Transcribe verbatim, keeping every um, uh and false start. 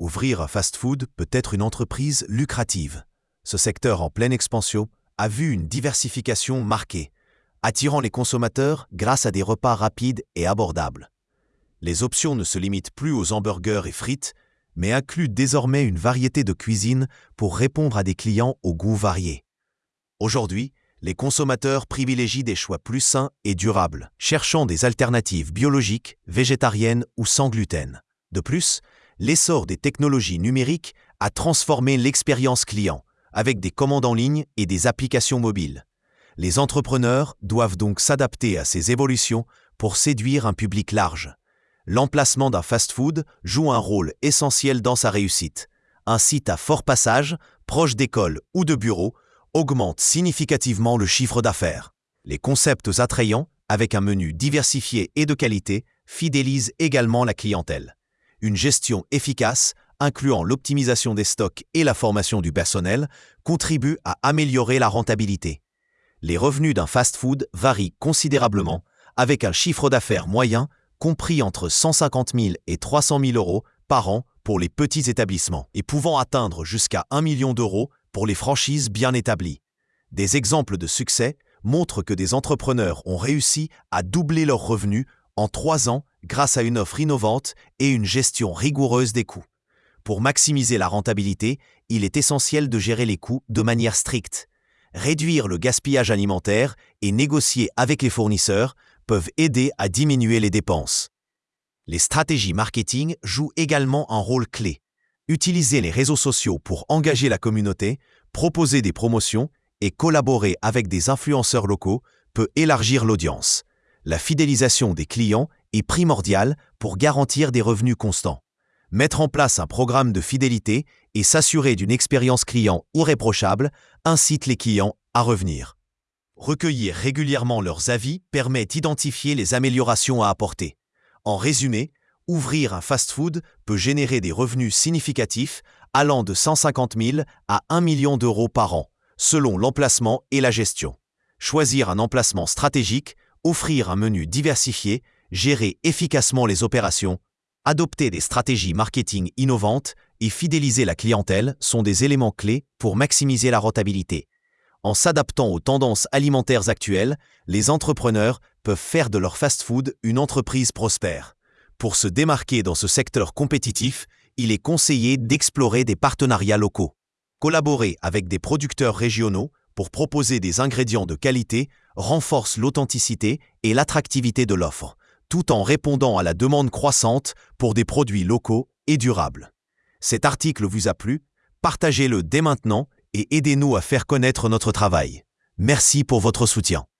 Ouvrir un fast-food peut être une entreprise lucrative. Ce secteur en pleine expansion a vu une diversification marquée, attirant les consommateurs grâce à des repas rapides et abordables. Les options ne se limitent plus aux hamburgers et frites, mais incluent désormais une variété de cuisines pour répondre à des clients aux goûts variés. Aujourd'hui, les consommateurs privilégient des choix plus sains et durables, cherchant des alternatives biologiques, végétariennes ou sans gluten. De plus, l'essor des technologies numériques a transformé l'expérience client, avec des commandes en ligne et des applications mobiles. Les entrepreneurs doivent donc s'adapter à ces évolutions pour séduire un public large. L'emplacement d'un fast-food joue un rôle essentiel dans sa réussite. Un site à fort passage, proche d'écoles ou de bureaux, augmente significativement le chiffre d'affaires. Les concepts attrayants, avec un menu diversifié et de qualité, fidélisent également la clientèle. Une gestion efficace, incluant l'optimisation des stocks et la formation du personnel, contribue à améliorer la rentabilité. Les revenus d'un fast-food varient considérablement, avec un chiffre d'affaires moyen compris entre cent cinquante mille et trois cent mille euros par an pour les petits établissements et pouvant atteindre jusqu'à un million d'euros pour les franchises bien établies. Des exemples de succès montrent que des entrepreneurs ont réussi à doubler leurs revenus en trois ans grâce à une offre innovante et une gestion rigoureuse des coûts. Pour maximiser la rentabilité, il est essentiel de gérer les coûts de manière stricte. Réduire le gaspillage alimentaire et négocier avec les fournisseurs peuvent aider à diminuer les dépenses. Les stratégies marketing jouent également un rôle clé. Utiliser les réseaux sociaux pour engager la communauté, proposer des promotions et collaborer avec des influenceurs locaux peut élargir l'audience. La fidélisation des clients est primordiale pour garantir des revenus constants. Mettre en place un programme de fidélité et s'assurer d'une expérience client irréprochable incite les clients à revenir. Recueillir régulièrement leurs avis permet d'identifier les améliorations à apporter. En résumé, ouvrir un fast-food peut générer des revenus significatifs allant de cent cinquante mille à un million d'euros par an, selon l'emplacement et la gestion. Choisir un emplacement stratégique, offrir un menu diversifié, gérer efficacement les opérations, adopter des stratégies marketing innovantes et fidéliser la clientèle sont des éléments clés pour maximiser la rentabilité. En s'adaptant aux tendances alimentaires actuelles, les entrepreneurs peuvent faire de leur fast-food une entreprise prospère. Pour se démarquer dans ce secteur compétitif, il est conseillé d'explorer des partenariats locaux. Collaborer avec des producteurs régionaux pour proposer des ingrédients de qualité renforce l'authenticité et l'attractivité de l'offre, tout en répondant à la demande croissante pour des produits locaux et durables. Cet article vous a plu? Partagez-le dès maintenant et aidez-nous à faire connaître notre travail. Merci pour votre soutien.